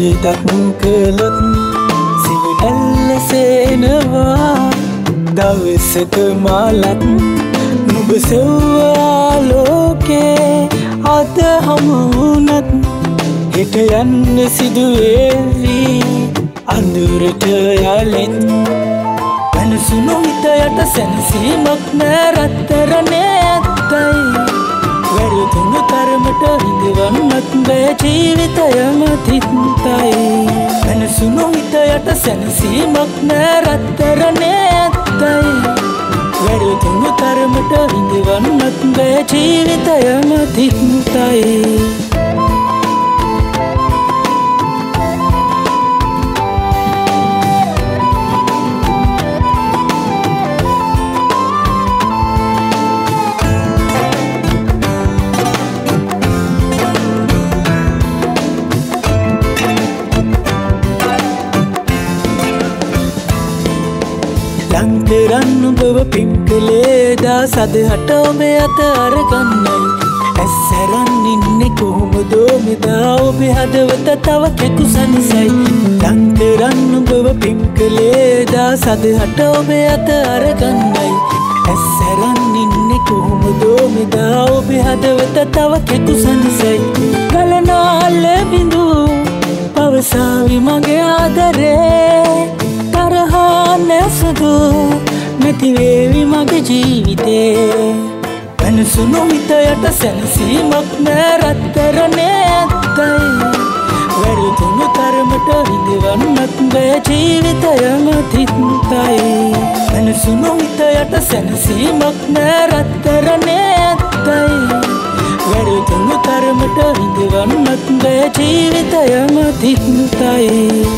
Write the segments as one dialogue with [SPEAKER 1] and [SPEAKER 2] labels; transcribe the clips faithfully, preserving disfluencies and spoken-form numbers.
[SPEAKER 1] වරදක් කළොත් සිවනැල්ල සේනවා දවසක මාලත් නුඹ සෙව්වා ලෝකේ අද හමුවුනත් හෙට යන්න සිදුවේවි අඳුරට යලෙත් වෙනසුණු හිතයට සැනසීමක් නෑ රත්තරනේ ඇත්තයි වැරදුණු තරමට හිතවන්නත් බෑ ජීවිතයම තිත්තයි වෙනසුණු හිතයට සැනසීමක් නෑ රත්තරනේ ඇත්තයි වැරදුණු තරමට හිතවන්නත් බෑ ජීවිතයම තිත්තයි ලංකරන්න උඹව පිම් කළේ දා සදහට ඔබේ අත අරගන්නයි ඇස්සරන් ඉන්නේ කොහොමදෝ මෙදා ඔබේ හදවත තව කෙකු සනිසයි ලංකරන්න උඹව පිම් කළේ දා සදහට ඔබේ අත අරගන්නයි ඇස්සරන් ඉන්නේ කොහොමදෝ මෙදා ඔබේ හදවත තව කෙකු සනිසයි ගලනාල බිඳු පවසාවි මගේ ආදරේ තරහා නැසදු නැතිවේවි මගේ ජීවිතේ වෙනසුණු හිතයට සැනසීමක් නෑ රත්තරනේ ඇත්තයි වැරදුණු තරමට හිතවන්නත් බෑ ජීවිතයම තිත්තයි වෙනසුණු හිතයට සැනසීමක් නෑ රත්තරනේ ඇත්තයි වැරදුණු තරමට හිතවන්නත් බෑ ජීවිතයම තිත්තයි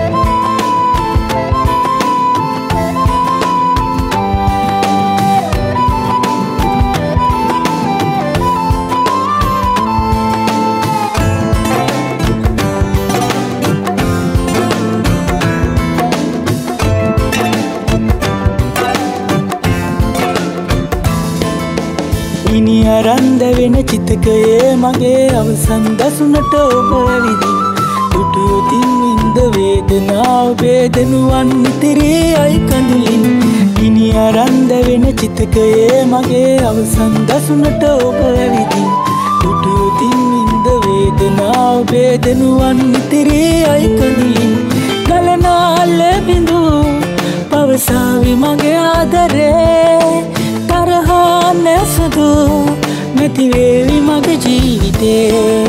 [SPEAKER 1] ඉනි අරන්ද වෙන චිතකයේ මගේ අවසන් දසුනට ඔබ ඇවිදින් දුටුතින් වින්ද වේදනාව වේදනුවන් නිතරේ අයි කඳුලින් ඉනි අරන්ද වෙන චිතකයේ මගේ අවසන් දසුනට ඔබ ඇවිදින් දුටුතින් වින්ද වේදනාව වේදනුවන් නිතරේ අයි කඳුලින් ගලනාල බිඳු පවසාවි මගේ ආදරේ තරහා නැසදු නැතිවේවි මගේ ජීවිතේ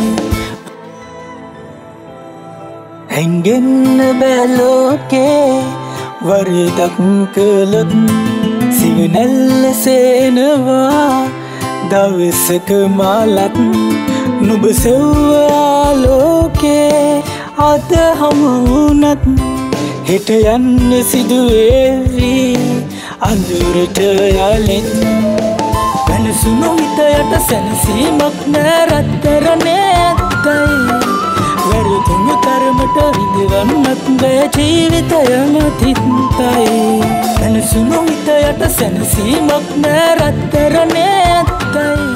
[SPEAKER 1] හැංගෙන්න බෑ ලෝකේ වරදක් කළොත් සිවනැල්ල සේනවා දවසක මාලත් නුඹ සෙව්වා ලෝකේ අද හමුවුනත් හෙට යන්න සිදුවේවි අඳුරට යලෙත් වෙනසුණු හිතයට සැනසීමක් නෑ රත්තරනේ ඇත්තයි වැරදුණු තරමට හිතවන්නත් බෑ ජීවිතයම තිත්තයි වෙනසුණු හිතයට සැනසීමක් නෑ රත්තරනේ ඇත්තයි